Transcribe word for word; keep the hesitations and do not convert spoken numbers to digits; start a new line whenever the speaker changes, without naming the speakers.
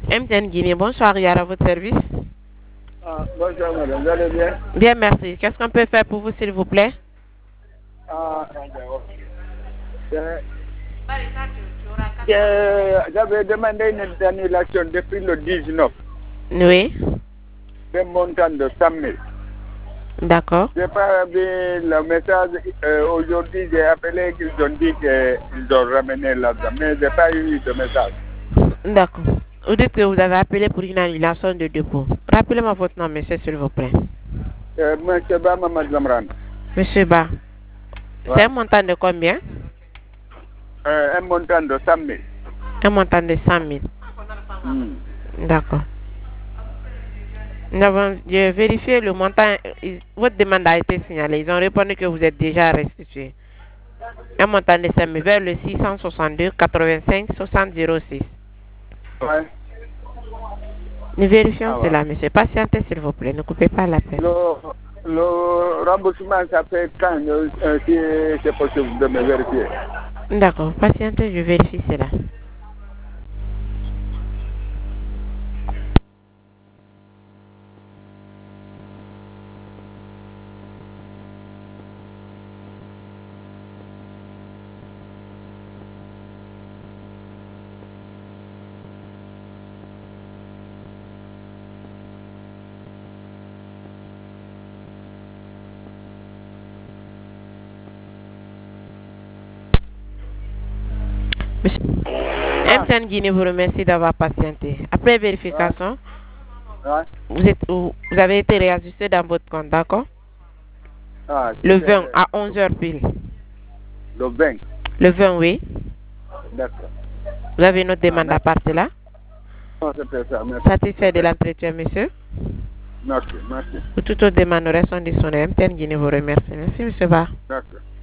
M T N Guinée, bonsoir, il y a à votre service.
Ah, bonsoir madame, vous allez bien?
Bien, merci. Qu'est-ce qu'on peut faire pour vous, s'il vous plaît?
Ah, j'avais demandé une annulation depuis le dix-neuf.
Oui.
D'un montant de cent mille.
D'accord.
Je n'ai pas vu le message. Euh, Aujourd'hui, j'ai appelé qu'ils ont dit qu'ils ont ramené l'argent, mais je n'ai pas eu de message.
D'accord. Vous dites que vous avez appelé pour une annulation de dépôt. Rappelez-moi votre nom, monsieur, s'il vous plaît.
Euh, monsieur Ba Mamad Lamran.
Monsieur Ba.
Ouais.
C'est un montant de combien?
Euh, un montant de cent mille.
Un montant de cent mille.
Mm.
D'accord. Nous avons vérifié le montant. Votre demande a été signalée. Ils ont répondu que vous êtes déjà restitué. Un montant de cent mille vers le six cent soixante-deux quatre-vingt-cinq soixante zéro six.
Ouais.
Nous vérifions
Ah,
cela,
ouais.
monsieur. Patientez, s'il vous plaît. Ne coupez pas l'appel.
Le, le remboursement, ça fait quand, euh, si c'est possible de me vérifier?
D'accord. Patientez, je vérifie cela. Monsieur M T N Guinée vous remercie d'avoir patienté. Après vérification,
Ouais.
vous, êtes, vous avez été réajusté dans votre compte, d'accord?
Ah,
Le
c'était
vingt à onze heures pile.
le vingt.
Le vingt, oui.
D'accord.
Vous avez une autre demande
Ah,
à partir là?
non, c'était ça. Merci.
Satisfait de l'entretien, monsieur?
Merci, merci.
Pour toute autre demande, nous restons disponibles. M T N Guinée vous remercie. Merci, monsieur Ba.
D'accord.